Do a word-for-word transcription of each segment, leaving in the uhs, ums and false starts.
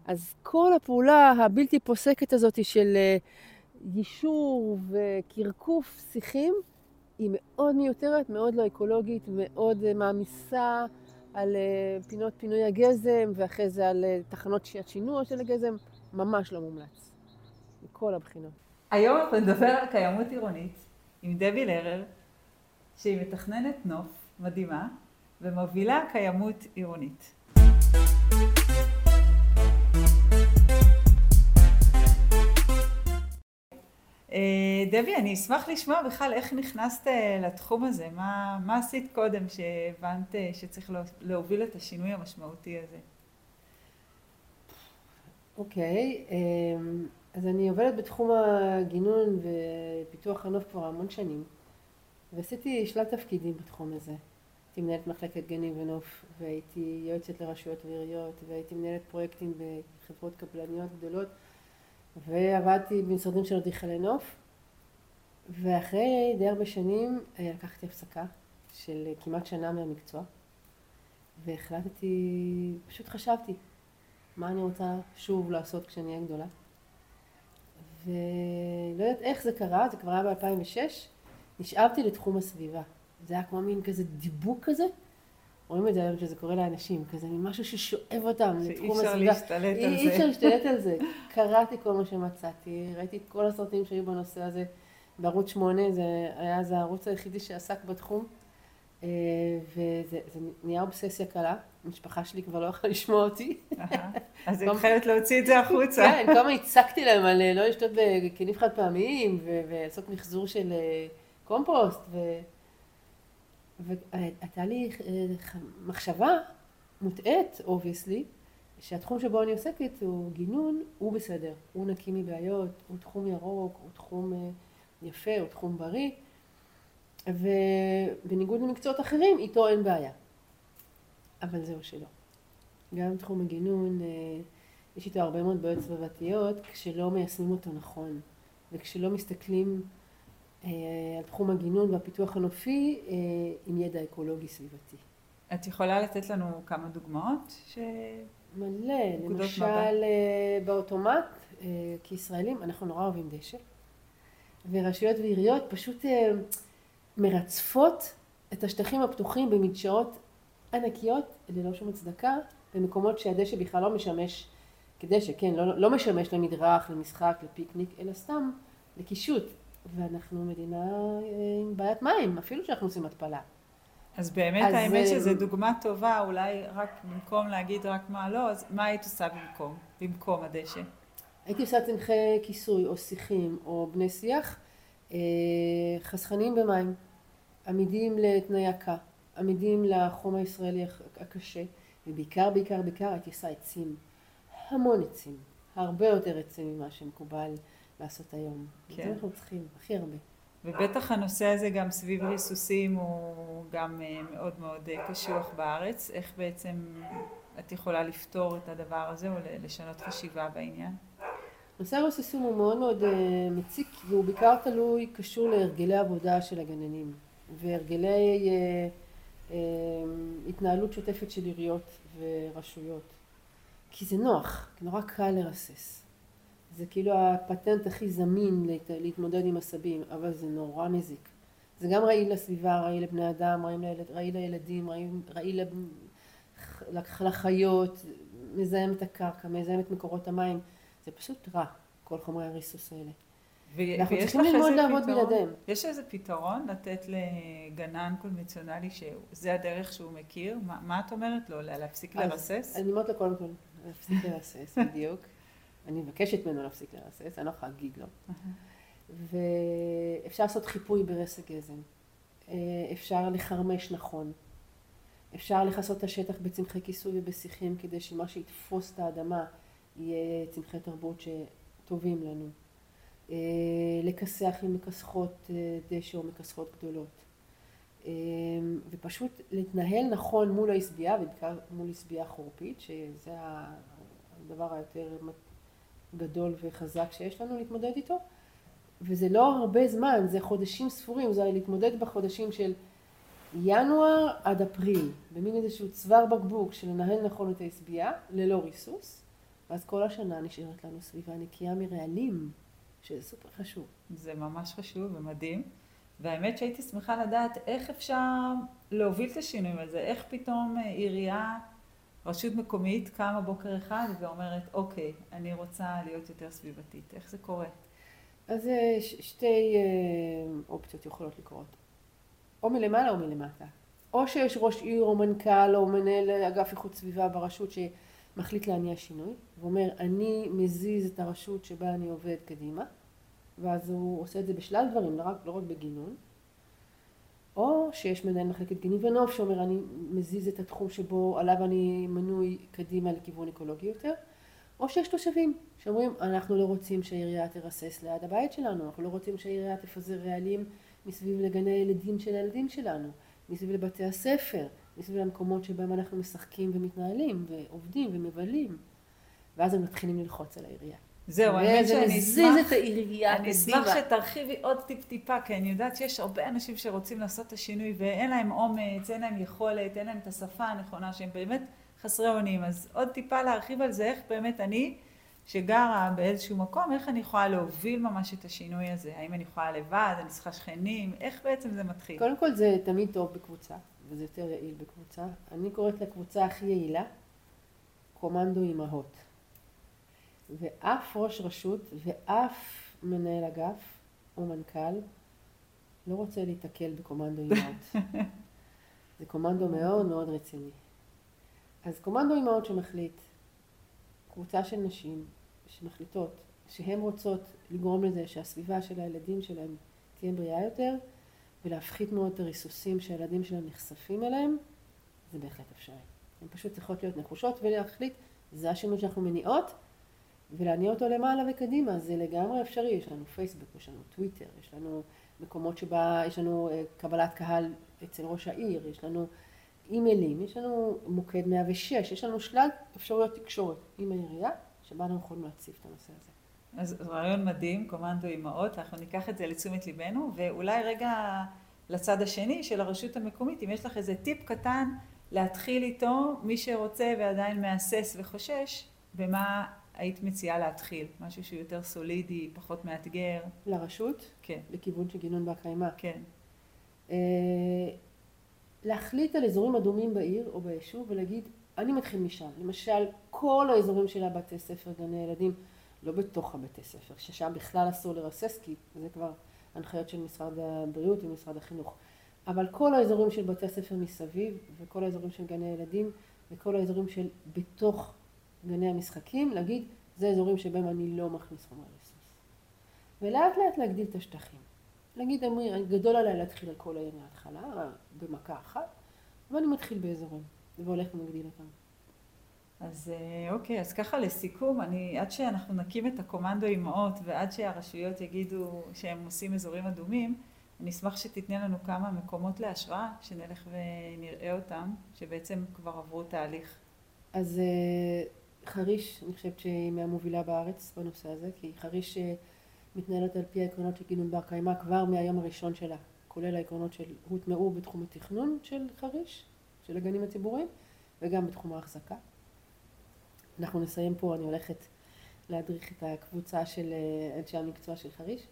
אז כל הפעולה הבלתי פוסקת הזאת של יישור וקרקוף שיחים, היא מאוד מיותרת, מאוד לא אקולוגית, מאוד מעמיסה על פינות פינוי הגזם, ואחרי זה על תחנות השינוע של הגזם, ממש לא מומלץ, מכל הבחינות. היום אנחנו נדבר על קיימות עירונית עם דבי לרר, שהיא מתכננת נוף מדהימה ומובילה קיימות עירונית. דבי, אני אשמח לשמוע בכלל איך נכנסת לתחום הזה, מה, מה עשית קודם שהבנת שצריך להוביל את השינוי המשמעותי הזה? אוקיי, אז אני עובדת בתחום הגינון ופיתוח הנוף כבר המון שנים, ועשיתי שלל תפקידים בתחום הזה. הייתי מנהלת מחלקת גנים ונוף, והייתי יועצת לרשויות ועיריות, והייתי מנהלת פרויקטים בחברות קבלניות גדולות, ועבדתי במשרדים של אדריכלי נוף, ואחרי די הרבה שנים לקחתי הפסקה של כמעט שנה מהמקצוע, והחלטתי, פשוט חשבתי, מה אני רוצה שוב לעשות כשאני אהיה גדולה. ולא יודעת איך זה קרה, זה כבר היה ב-אלפיים ושש, נשאבתי לתחום הסביבה. זה היה כמו מין כזה דיבוק כזה. רואים את זה היום שזה קורה לאנשים, כזה מין משהו ששואב אותם לתחום הסביבה. שאי אפשר להשתלט על זה. אי אפשר להשתלט על זה. קראתי כל מה שמצאתי, ראיתי את כל הסרטים שהיו בנושא הזה בערוץ שמונה, זה היה זה הערוץ היחידי שעסק בתחום. וזה נהיה אובססיה קלה, המשפחה שלי כבר לא יכולה לשמוע אותי. אז היא חייבת להוציא את זה החוצה. כן, כמה הצקתי להם על לא לשתות בכלים חד פעמיים ולעשות מחזור של קומפוסט. והייתה לי מחשבה מוטעת, obviously, שהתחום שבו אני עוסקת הוא גינון, הוא בסדר, הוא נקי מבעיות, הוא תחום ירוק, הוא תחום יפה, הוא תחום בריא. ובניגוד למקצועות אחרים, איתו אין בעיה. אבל זהו שלא. גם תחום הגינון, יש איתו הרבה מאוד בעיות סביבתיות, כשלא מיישמים אותו נכון, וכשלא מסתכלים על תחום הגינון והפיתוח הנופי עם ידע אקולוגי סביבתי. את יכולה לתת לנו כמה דוגמאות? ש... מלא, למשל באוטומט, כישראלים, אנחנו נורא אוהבים דשא, ורשויות ועיריות פשוט מרצפות את השטחים הפתוחים במדשאות ענקיות ללא שום הצדקה, במקומות שהדשא בכלל לא משמש כדשא, כן, לא, לא משמש למדרך, למשחק, לפיקניק, אלא סתם לקישוט. ואנחנו מדינה עם בעיית מים, אפילו שאנחנו עושים התפלה. אז באמת אז האמת שזו דוגמה טובה, אולי רק במקום להגיד רק מה לא, אז מה היית עושה במקום, במקום הדשא? הייתי עושה צמחי כיסוי או שיחים או בני שיח, חסכנים במים, עמידים לתנאי עקה, עמידים לחום הישראלי הקשה, ובעיקר, בעיקר, בעיקר הייתי עושה עצים, המון עצים, הרבה יותר עצים ממה שמקובל לעשות היום. כן. זה אנחנו צריכים, הכי הרבה. ובטח הנושא הזה גם סביב ריסוסים הוא גם מאוד מאוד קשוח בארץ. איך בעצם את יכולה לפתור את הדבר הזה או לשנות חשיבה בעניין? נושא הריסוסים הוא מאוד מאוד מציק, והוא בעיקר תלוי, קשור להרגלי עבודה של הגננים, והרגלי אה, אה, התנהלות שוטפת של עיריות ורשויות. כי זה נוח, נורא קל לרסס. זה כאילו הפטנט הכי זמין להתמודד עם עשבים, אבל זה נורא מזיק. זה גם רעיל לסביבה, רעיל לבני אדם, רעיל לילדים, רעיל לחיות, מזהם את הקרקע, מזהם את מקורות המים. זה פשוט רע, כל חומרי הריסוס האלה. אנחנו צריכים ללמוד לעבוד בלעדיהם. יש איזה פתרון לתת לגנן קונבנציונלי שזה הדרך שהוא מכיר? מה, מה את אומרת לו? להפסיק לרסס? אני אומרת לו קודם כל, להפסיק לרסס, בדיוק. אני מבקשת ממנו להפסיק לרסס, אני לא יכולה להגיד לו. ואפשר לעשות חיפוי ברסק גזם. אפשר לחרמש נכון. אפשר לכסות את השטח בצמחי כיסוי ובשיחים, כדי שמה שיתפוס את האדמה יהיה צמחי תרבות שטובים לנו. לכסח עם מכסחות דשא או מכסחות גדולות. ופשוט להתנהל נכון מול ההסביעה, ובעיקר מול הסביעה חורפית, שזה הדבר היותר גדול וחזק שיש לנו להתמודד איתו. וזה לא הרבה זמן, זה חודשים ספורים, זה להתמודד בחודשים של ינואר עד אפריל, במין איזשהו צוואר בקבוק של לנהל נכון את ההסביעה, ללא ריסוס, ואז כל השנה נשארת לנו סביבה נקייה מרעלים, שזה סופר חשוב. זה ממש חשוב ומדהים. והאמת שהייתי שמחה לדעת איך אפשר להוביל את השינוי הזה, איך פתאום עירייה, רשות מקומית, קמה בוקר אחד ואומרת, אוקיי, אני רוצה להיות יותר סביבתית. איך זה קורה? אז ש- שתי אופציות יכולות לקרות. או מלמעלה או מלמטה. או שיש ראש עיר או מנכ"ל או מנהל אגף איכות סביבה ברשות שמחליט להניע שינוי, ואומר, אני מזיז את הרשות שבה אני עובד קדימה, ואז הוא עושה את זה בשלל דברים, לא רק, לא רק בגינון. או שיש מנהל מחלקת גנים ונוף שאומר, אני מזיז את התחום שבו עליו אני מנוי קדימה לכיוון אקולוגי יותר. או שיש תושבים שאומרים, אנחנו לא רוצים שהעירייה תרסס ליד הבית שלנו, אנחנו לא רוצים שהעירייה תפזר רעלים מסביב לגני הילדים של הילדים שלנו, מסביב לבתי הספר, מסביב למקומות שבהם אנחנו משחקים ומתנהלים ועובדים ומבלים. ואז הם מתחילים ללחוץ על העירייה. זהו, האמת שאני אשמח, את העירייה אני אשמח שתרחיבי עוד טיפ טיפה, כי אני יודעת שיש הרבה אנשים שרוצים לעשות את השינוי ואין להם אומץ, אין להם יכולת, אין להם את השפה הנכונה, שהם באמת חסרי אונים. אז עוד טיפה להרחיב על זה, איך באמת אני, שגרה באיזשהו מקום, איך אני יכולה להוביל ממש את השינוי הזה? האם אני יכולה לבד, אני צריכה שכנים, איך בעצם זה מתחיל? קודם כל זה תמיד טוב בקבוצה, וזה יותר יעיל בקבוצה. אני קוראת לקבוצה הכי יעילה, קומנדו אימהות. ואף ראש רשות ואף מנהל אגף או מנכ"ל לא רוצה להתקל בקומנדו אימהות. זה קומנדו מאוד מאוד רציני. אז קומנדו אימהות שמחליט, קבוצה של נשים שמחליטות שהן רוצות לגרום לזה שהסביבה של הילדים שלהם תהיה בריאה יותר, ולהפחית מאוד את הריסוסים שהילדים שלהם נחשפים אליהם, זה בהחלט אפשרי. הן פשוט צריכות להיות נחושות ולהחליט, זה השינוי שאנחנו מניעות, ולהניע אותו למעלה וקדימה, זה לגמרי אפשרי. יש לנו פייסבוק, יש לנו טוויטר, יש לנו מקומות שבה יש לנו קבלת קהל אצל ראש העיר, יש לנו אימיילים, יש לנו מוקד מאה ושש, יש לנו שלל אפשרויות תקשורת עם העירייה, שבה אנחנו יכולים להציף את הנושא הזה. אז רעיון מדהים, קומנדו אימהות, אנחנו ניקח את זה לתשומת ליבנו, ואולי רגע לצד השני של הרשות המקומית, אם יש לך איזה טיפ קטן להתחיל איתו, מי שרוצה ועדיין מאסס וחושש, במה היית מציעה להתחיל? משהו שהוא יותר סולידי, פחות מאתגר? לרשות? כן. לכיוון של גינון בר קיימא? כן. להחליט על אזורים אדומים בעיר או ביישוב ולהגיד, אני מתחיל משם. למשל, כל האזורים של הבתי ספר, גני ילדים, לא בתוך הבתי ספר, ששם בכלל אסור לרסס, כי זה כבר הנחיות של משרד הבריאות ומשרד החינוך. אבל כל האזורים של בתי ספר מסביב, וכל האזורים של גני ילדים, וכל האזורים של בתוך גני המשחקים, להגיד, זה אזורים שבהם אני לא מכניס חומר ריסוס. ולאט לאט להגדיל את השטחים. להגיד, אמרי, גדול עליי להתחיל על כל העיר מההתחלה, במכה אחת, ואני מתחיל באזורים, והולך ומגדיל אותם. אז אוקיי, אז ככה לסיכום, אני, עד שאנחנו נקים את הקומנדו אימהות, ועד שהרשויות יגידו שהם עושים אזורים אדומים, אני אשמח שתתנה לנו כמה מקומות להשראה, שנלך ונראה אותם, שבעצם כבר עברו תהליך. אז חריש, אני חושבת שהיא מהמובילה בארץ בנושא הזה, כי חריש מתנהלת על פי העקרונות של גינון בר קיימא כבר מהיום הראשון שלה, כולל העקרונות של הוטמעו בתחום התכנון של חריש, של הגנים הציבוריים, וגם בתחום ההחזקה. אנחנו נסיים פה, אני הולכת להדריך את הקבוצה של אנשי המקצוע של חריש.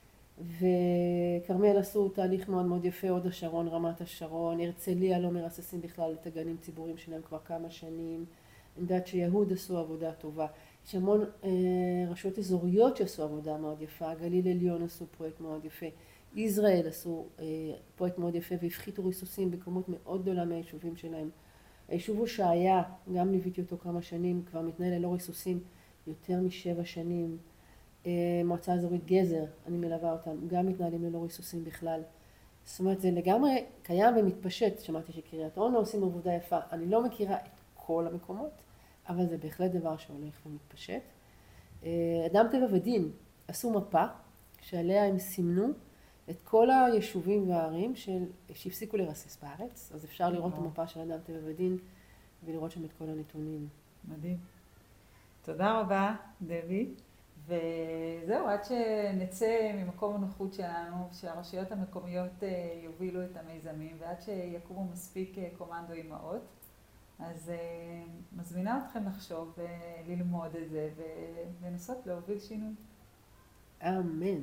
וכרמיאל עשו תהליך מאוד מאוד יפה, הוד השרון, רמת השרון, הרצליה לא מרססים בכלל את הגנים ציבוריים שלהם כבר כמה שנים. אני יודעת שיהוד עשו עבודה טובה. יש המון אה, רשויות אזוריות שעשו עבודה מאוד יפה, גליל עליון עשו פרויקט מאוד יפה, ישראל עשו אה, פרויקט מאוד יפה והפחיתו ריסוסים בכמות מאוד גדולה מהיישובים שלהם. היישוב הושעיה, גם ליוויתי אותו כמה שנים, כבר מתנהל ללא ריסוסים יותר משבע שנים. מועצה אזורית גזר, אני מלווה אותם, גם מתנהלים ללא ריסוסים בכלל. זאת אומרת, זה לגמרי קיים ומתפשט. שמעתי שקריית אונו עושים עבודה יפה. אני לא מכירה את כל המקומות, אבל זה בהחלט דבר שהולך ומתפשט. אדם טבע ודין עשו מפה שעליה הם סימנו את כל היישובים והערים של, שהפסיקו לרסס בארץ, אז אפשר לראות את המפה של אדם טבע ודין ולראות שם את כל הנתונים. מדהים. תודה רבה, דבי. וזהו, עד שנצא ממקום הנוחות שלנו, שהרשויות המקומיות יובילו את המיזמים, ועד שיקומו מספיק קומנדו אימהות, אז uh, מזמינה אתכם לחשוב וללמוד את זה ולנסות להוביל שינוי. אמן.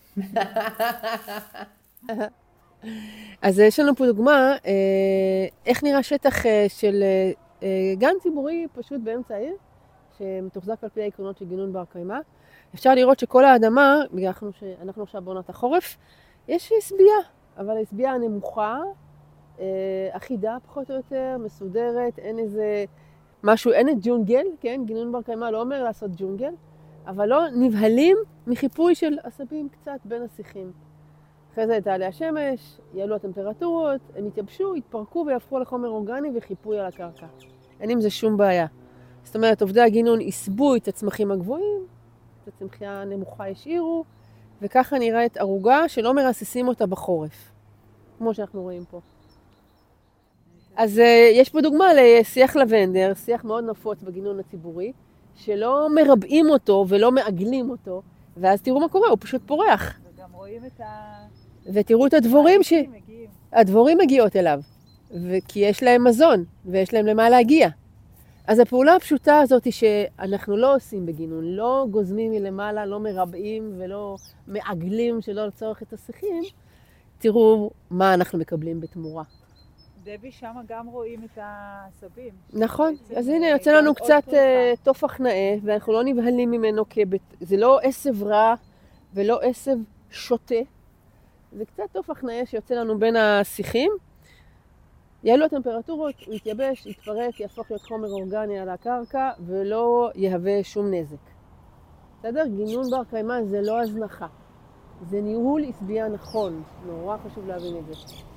אז יש לנו פה דוגמה, איך נראה שטח של גן ציבורי פשוט באמצע העיר, שמתוחזק על פי העקרונות של גינון בר קיימא. אפשר לראות שכל האדמה, בגלל שאנחנו עכשיו בעונת החורף, יש סבייה, אבל הסבייה נמוכה, אחידה פחות או יותר, מסודרת, אין איזה משהו, אין את ג'ונגל, כן? גינון בר קיימא לא אומר לעשות ג'ונגל, אבל לא נבהלים מחיפוי של עשבים קצת בין השיחים. אחרי זה תעלה השמש, יעלו הטמפרטורות, הם יתייבשו, יתפרקו ויהפכו לחומר אורגני וחיפוי על הקרקע. אין עם זה שום בעיה. זאת אומרת, עובדי הגינון יסבו את הצמחים הגבוהים, את הצמחייה הנמוכה השאירו, וככה נראית ערוגה שלא מרססים אותה בחורף, כמו שאנחנו רואים פה. אז uh, יש פה דוגמה לשיח לבנדר, שיח מאוד נפוץ בגינון הציבורי, שלא מרבעים אותו ולא מעגלים אותו, ואז תראו מה קורה, הוא פשוט פורח. וגם רואים את ה... ותראו את הדבורים ש... הדבורים מגיעות אליו, כי יש להם מזון ויש להם למה להגיע. אז הפעולה הפשוטה הזאת היא שאנחנו לא עושים בגינון, לא גוזמים מלמעלה, לא מרבעים ולא מעגלים שלא לצורך את השיחים, תראו מה אנחנו מקבלים בתמורה. דבי, שם גם רואים את העשבים. נכון, אז הנה יוצא לנו קצת תופח נאה, ואנחנו לא נבהלים ממנו כבית, זה לא עשב רע ולא עשב שוטה, זה קצת תופח נאה שיוצא לנו בין השיחים. יעלו הטמפרטורות, הוא יתייבש, יתפרק, יהפוך להיות חומר אורגני על הקרקע ולא יהווה שום נזק. בסדר? גינון בר קיימא זה לא הזנחה, זה ניהול עשבייה נכון, נורא חשוב להבין את זה.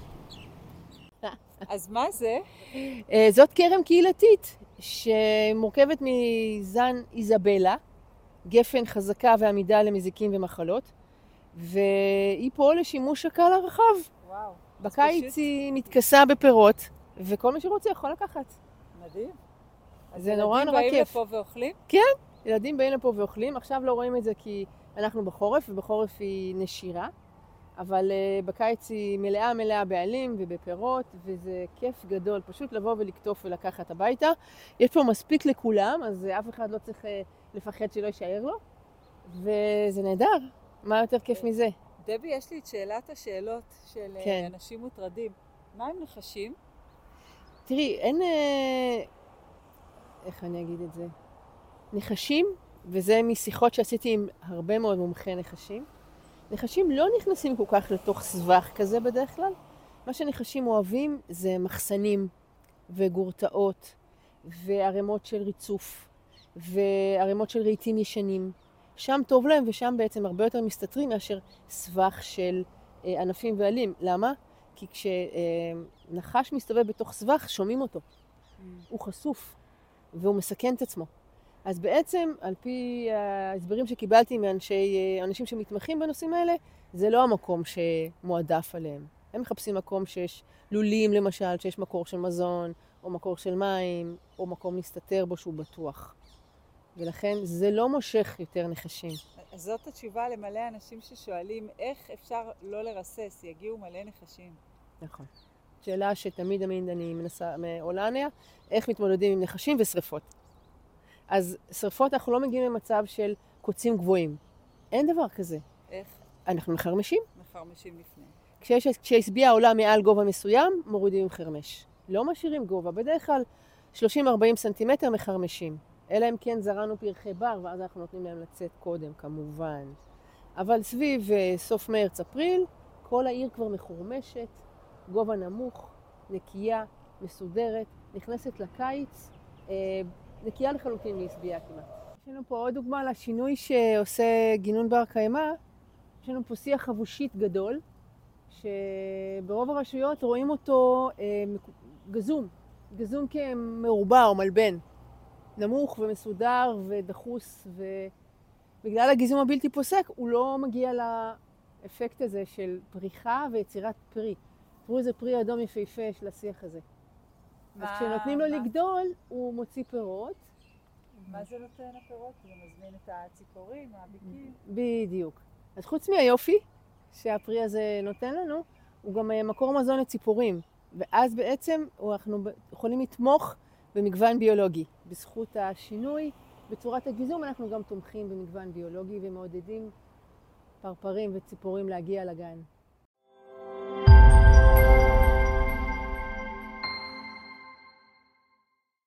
אז מה זה? זאת כרם קהילתית שמורכבת מזן איזבלה, גפן חזקה ועמידה למזיקים ומחלות, והיא פה לשימוש הקהל הרחב. וואו. בקיץ היא מתכסה בפירות, וכל מי שרוצה יכול לקחת. מדהים. זה נורא נורא כיף. ילדים באים לפה ואוכלים? כן, ילדים באים לפה ואוכלים. עכשיו לא רואים את זה כי אנחנו בחורף, ובחורף היא נשירה. אבל uh, בקיץ היא מלאה מלאה בעלים ובפירות, וזה כיף גדול, פשוט לבוא ולקטוף ולקחת הביתה. יש פה מספיק לכולם, אז אף אחד לא צריך uh, לפחד שלא יישאר לו, וזה נהדר. מה יותר כיף מזה? דבי, יש לי את שאלת השאלות של כן. אנשים מוטרדים. מה הם נחשים? תראי, אין... Uh, איך אני אגיד את זה? נחשים, וזה משיחות שעשיתי עם הרבה מאוד מומחי נחשים, נחשים לא נכנסים כל כך לתוך סבך כזה בדרך כלל. מה שנחשים אוהבים זה מחסנים וגורטאות וערימות של ריצוף וערימות של רהיטים ישנים. שם טוב להם ושם בעצם הרבה יותר מסתתרים מאשר סבך של אה, ענפים ועלים. למה? כי כשנחש אה, מסתובב בתוך סבך שומעים אותו. Mm. הוא חשוף והוא מסכן את עצמו. אז בעצם, על פי ההסברים שקיבלתי מאנשים שמתמחים בנושאים האלה, זה לא המקום שמועדף עליהם. הם מחפשים מקום שיש לולים למשל, שיש מקור של מזון, או מקור של מים, או מקום להסתתר בו שהוא בטוח. ולכן זה לא מושך יותר נחשים. אז זאת התשובה למלא אנשים ששואלים איך אפשר לא לרסס, יגיעו מלא נחשים. נכון. שאלה שתמיד תמיד אני מנסה, עולה עליה, איך מתמודדים עם נחשים ושריפות. אז שריפות אנחנו לא מגיעים למצב של קוצים גבוהים. אין דבר כזה. איך? אנחנו מחרמשים. מחרמשים לפני. כשיש, כשהשביעה עולה מעל גובה מסוים, מורידים עם חרמש. לא משאירים גובה. בדרך כלל שלושים ארבעים סנטימטר מחרמשים. אלא אם כן זרענו פרחי בר, ואז אנחנו נותנים להם לצאת קודם, כמובן. אבל סביב סוף מרץ אפריל, כל העיר כבר מחורמשת, גובה נמוך, נקייה, מסודרת, נכנסת לקיץ, נקייה לחלוטין להשביעה כמעט. יש לנו פה עוד דוגמה לשינוי שעושה גינון בר קיימא. יש לנו פה שיח חבושית גדול, שברוב הרשויות רואים אותו אה, גזום, גזום כמרובע או מלבן, נמוך ומסודר ודחוס, ובגלל הגיזום הבלתי פוסק הוא לא מגיע לאפקט הזה של פריחה ויצירת פרי. תראו איזה פרי אדום יפהפה של השיח הזה. אז כשנותנים לו לגדול, הוא מוציא פירות. מה זה נותן הפירות? זה מזמין את הציפורים, האביקים? בדיוק. אז חוץ מהיופי שהפרי הזה נותן לנו, הוא גם מקור מזון לציפורים. ואז בעצם אנחנו יכולים לתמוך במגוון ביולוגי. בזכות השינוי בצורת הגיזום אנחנו גם תומכים במגוון ביולוגי ומעודדים פרפרים וציפורים להגיע לגן.